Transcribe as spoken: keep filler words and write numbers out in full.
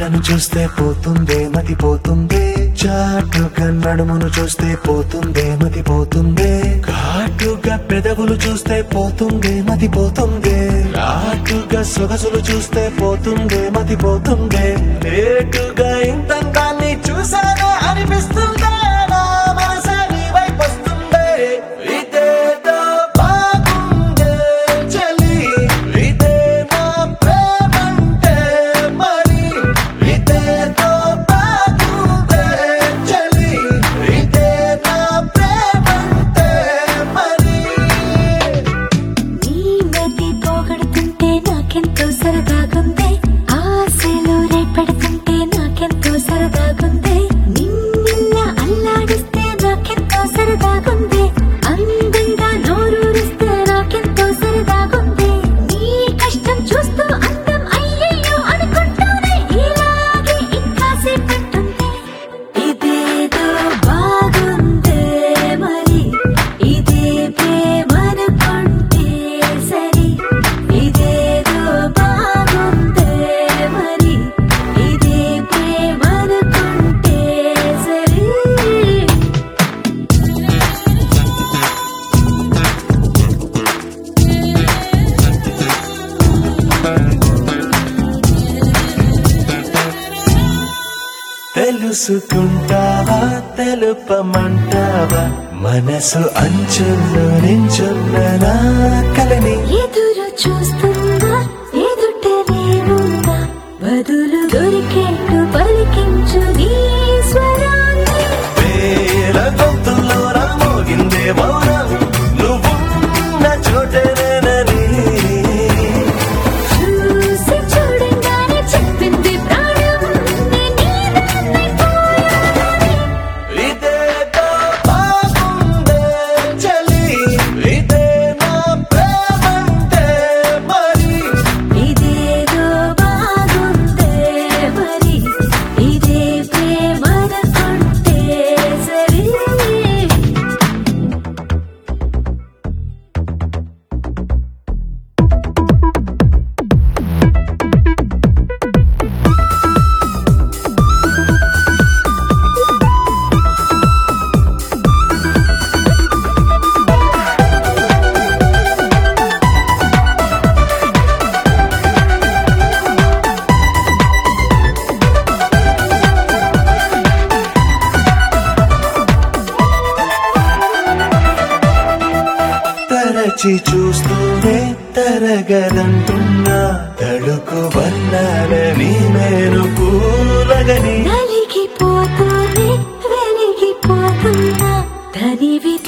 నన్ను చూస్తే పోతుందే మతి పోతుందే, చాటుగా నడుమును చూస్తే పోతుందే మతి పోతుందే, ఘాటుగా పెదవులు చూస్తే పోతుందే మతి పోతుందే, ఘాటుగా సొగసులు చూస్తే పోతుందే మతి పోతుందే, లేటుగా ఇంతంతాన్ని చూసానే అనిపిస్తుందే, నా మనసే నీ వైపు వస్తుందే. ఇదేదో బాగుందే చలి, ఇదే నా ప్రేమంటే మరి, ఇదేదో బాగుందే చలి, ఇదే నా ప్రేమంటే మరి. నీ మతి పోగొడుతుంటే నాకెంతో సరదాగుంది, ఆశలు రేపెడుతుంటే నాకెంతో సరదాగుంది, నిన్న అల్లాడిస్తే నాకెంతో సరదాగుంది, అందంగా నోరూరిస్తే నాకెంతో సరదాగుంది, నీ కష్టం చూస్తూ అందం అయ్యయ్యో అనుకుంటూనే ఇలాగే ఇంకాసేపట్టుంది. ఇదేదో బాగుందే మరి, ఇదే ప్రేమనుకుంటే సరి, ఇదేదో బాగుందే మరి, ఇదే ప్రేమనుకుంటే సరి. తెలుసుకుంటావా తెలుపమంటావా, మనసు అంచుల్లో నించున్న నా కలని. ఎదురు చూస్తున్నా ఎదుటనే ఉన్నా, బదులు దొరికేట్టు పలికించు నీ స్వరాన్ని. వేల గొంతుల్లో నా మోగిందే మౌనం, నువ్వున్న చోటనేనని. చూసి చూడంగానే చెప్పింది ప్రాణం, నేను నీదాన్నైపోయానని. ఇదేదో బాగుందే చలి, ఇదే నా ప్రేమంటే మరి, ఇదేదో బాగుందే మరి, ఇదే ప్రేమనుకుంటే సరి. తరచి చూస్తూనే తరగదంటున్నా, తడుకు వన్నాలని నేను కూలగని. నలిగిపోతూనే వెలిగిపోతున్నా, తనివి